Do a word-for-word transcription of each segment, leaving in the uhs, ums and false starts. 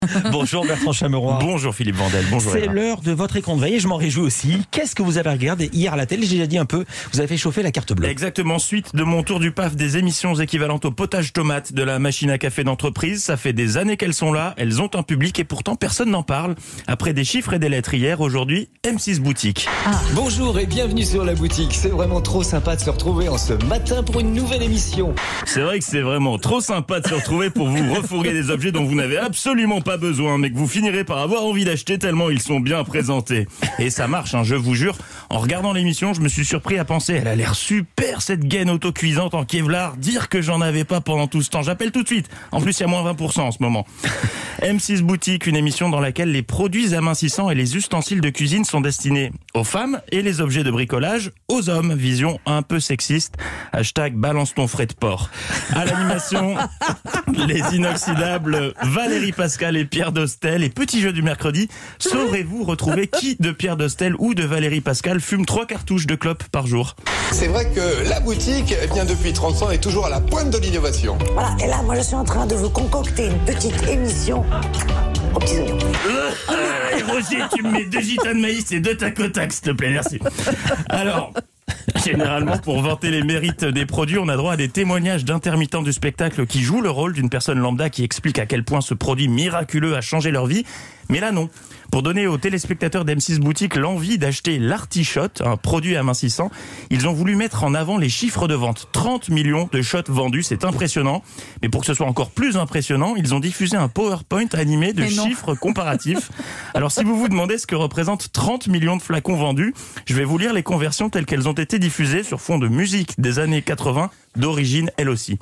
Bonjour Bertrand Chameroy. Bonjour Philippe Vandel, bonjour. C'est Eva. l'heure de votre écran de veille et je m'en réjouis aussi. Qu'est-ce que vous avez regardé hier à la télé? J'ai déjà dit un peu, vous avez fait chauffer la carte bleue. Exactement, suite de mon tour du P A F des émissions équivalentes au potage tomate de la machine à café d'entreprise. Ça fait des années qu'elles sont là, elles ont un public et pourtant personne n'en parle. Après des chiffres et des lettres hier, aujourd'hui, M six Boutique. Ah. Bonjour et bienvenue sur la boutique. C'est vraiment trop sympa de se retrouver en ce matin pour une nouvelle émission. C'est vrai que c'est vraiment trop sympa de se retrouver pour vous refourguer des objets dont vous n'avez absolument pas besoin, mais que vous finirez par avoir envie d'acheter tellement ils sont bien présentés. Et ça marche, hein, je vous jure. En regardant l'émission, je me suis surpris à penser, elle a l'air super cette gaine autocuisante en Kevlar. Dire que j'en avais pas pendant tout ce temps. J'appelle tout de suite. En plus, il y a moins vingt pour cent en ce moment. M six Boutique, une émission dans laquelle les produits amincissants et les ustensiles de cuisine sont destinés aux femmes et les objets de bricolage aux hommes. Vision un peu sexiste. Hashtag balance ton frais de port. À l'animation, les inoxydables Valérie Pascal et Pierre Dostel. Et petit jeu du mercredi, saurez-vous retrouver qui de Pierre Dostel ou de Valérie Pascal fume trois cartouches de clopes par jour? C'est vrai que la boutique, eh bien, depuis trente ans, est toujours à la pointe de l'innovation. Voilà, et là, moi, je suis en train de vous concocter une petite émission aux petits oignons. Euh, euh, Roger, tu me mets deux gitans de maïs et deux tac au tac, s'il te plaît, merci. Alors... Généralement, pour vanter les mérites des produits, on a droit à des témoignages d'intermittents du spectacle qui jouent le rôle d'une personne lambda qui explique à quel point ce produit miraculeux a changé leur vie. Mais là, non. Pour donner aux téléspectateurs d'M six Boutique l'envie d'acheter l'Arti-Shot, un produit amincissant, ils ont voulu mettre en avant les chiffres de vente. trente millions de shots vendus, c'est impressionnant. Mais pour que ce soit encore plus impressionnant, ils ont diffusé un PowerPoint animé de chiffres comparatifs. Alors si vous vous demandez ce que représentent trente millions de flacons vendus, je vais vous lire les conversions telles qu'elles ont été diffusées sur fond de musique des années quatre-vingts, d'origine elle aussi.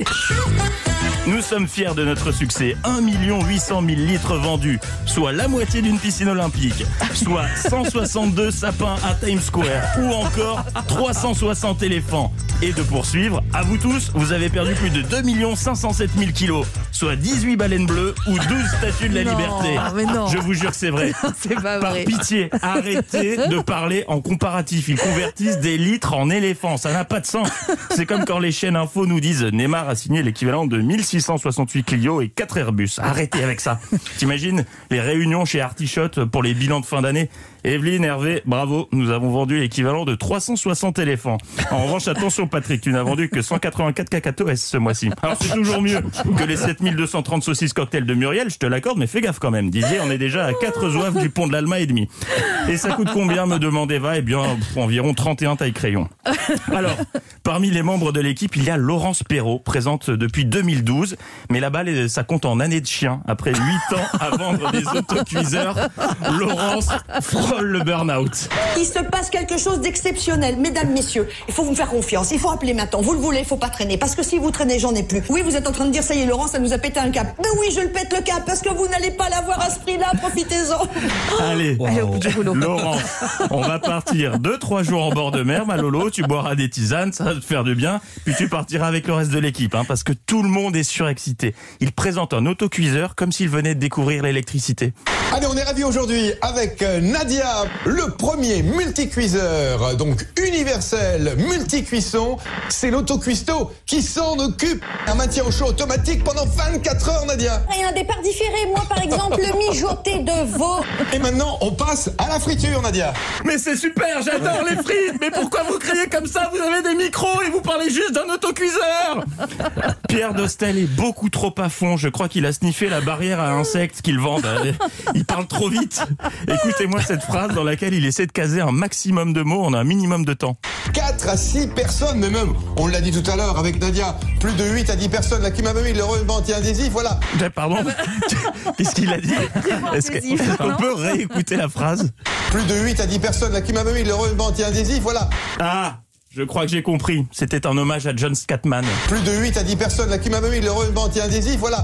Nous sommes fiers de notre succès. un million huit cent mille litres vendus, soit la moitié d'une piscine olympique, soit cent soixante-deux sapins à Times Square, ou encore trois cent soixante éléphants. Et de poursuivre, à vous tous, vous avez perdu plus de deux millions cinq cent sept mille kilos, soit dix-huit baleines bleues ou douze statues de la non, liberté. Mais non. Je vous jure que c'est vrai. C'est pas Par vrai. pitié, arrêtez de parler en comparatif. Ils convertissent des litres en éléphants. Ça n'a pas de sens. C'est comme quand les chaînes info nous disent Neymar a signé l'équivalent de mille six cent soixante-huit Clio et quatre Airbus. Arrêtez avec ça. T'imagines les réunions chez Arti-Shot pour les bilans de fin d'année? Evelyne, Hervé, bravo, nous avons vendu l'équivalent de trois cent soixante éléphants. En revanche, attention Patrick, tu n'as vendu que cent quatre-vingt-quatre Cacato S ce mois-ci. Alors c'est toujours mieux que les sept mille deux cent trente saucisses cocktails de Muriel, je te l'accorde, mais fais gaffe quand même. Didier, on est déjà à quatre zouaves du pont de l'Alma et demi. Et ça coûte combien, me demande Eva? Eh bien, environ trente et un taille crayon. Alors, parmi les membres de l'équipe, il y a Laurence Perrault, présente depuis deux mille douze. Mais là-bas, ça compte en années de chien. Après huit ans à vendre des autocuiseurs, Laurence frôle le burn-out. Il se passe quelque chose d'exceptionnel. Mesdames, messieurs, il faut vous me faire confiance. Il faut appeler maintenant. Vous le voulez, il faut pas traîner. Parce que si vous traînez, j'en ai plus. Oui, vous êtes en train de dire, ça y est, Laurent, ça nous a pété un cap. Ben oui, je le pète le cap, parce que vous n'allez pas l'avoir à ce prix-là. Profitez-en. Allez, Wow. Allez, au bout du rouleau. Laurence, on va partir deux, trois jours en bord de mer, ma Lolo. Tu boiras des tisanes, ça va te faire du bien. Puis tu partiras avec le reste de l'équipe, hein, parce que tout le monde est surexcité. Il présente un autocuiseur comme s'il venait de découvrir l'électricité. Allez, on est ravis aujourd'hui avec Nadia, le premier multicuiseur, donc universel, multicuisson. C'est l'autocuisto qui s'en occupe. Un maintien au chaud automatique pendant vingt-quatre heures, Nadia. Et un départ différé. Moi, par exemple, le mijoté de veau. Et maintenant, on passe à la friture, Nadia. Mais c'est super, j'adore les frites. Mais pourquoi vous criez comme ça? Vous avez des micros et vous parlez juste d'un autocuiseur. Pierre Dostel est beaucoup trop à fond. Je crois qu'il a sniffé la barrière à insectes qu'ils vendent. Il parle trop vite. Écoutez-moi cette phrase dans laquelle il essaie de caser un maximum de mots en un minimum de temps. quatre à six personnes, mais même, on l'a dit tout à l'heure avec Nadia, plus de huit à dix personnes, là, qui m'a mis le revêtement anti-adhésif, voilà. Pardon. Qu'est-ce qu'il a dit? Est-ce qu'on peut réécouter la phrase? Plus de huit à dix personnes, là, qui m'a mis le revêtement anti-adhésif, voilà. Ah, je crois que j'ai compris. C'était un hommage à John Scatman. Plus de huit à dix personnes, là, qui m'a mis le revêtement anti-adhésif, voilà.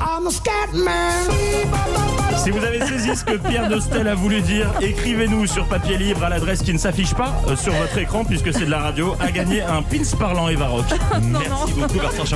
Si vous avez saisi ce que Pierre Dostel a voulu dire, écrivez-nous sur papier libre à l'adresse qui ne s'affiche pas euh, sur votre écran, puisque c'est de la radio, à gagner un pins parlant Eva Rock. Merci beaucoup, Bertrand Chameroy.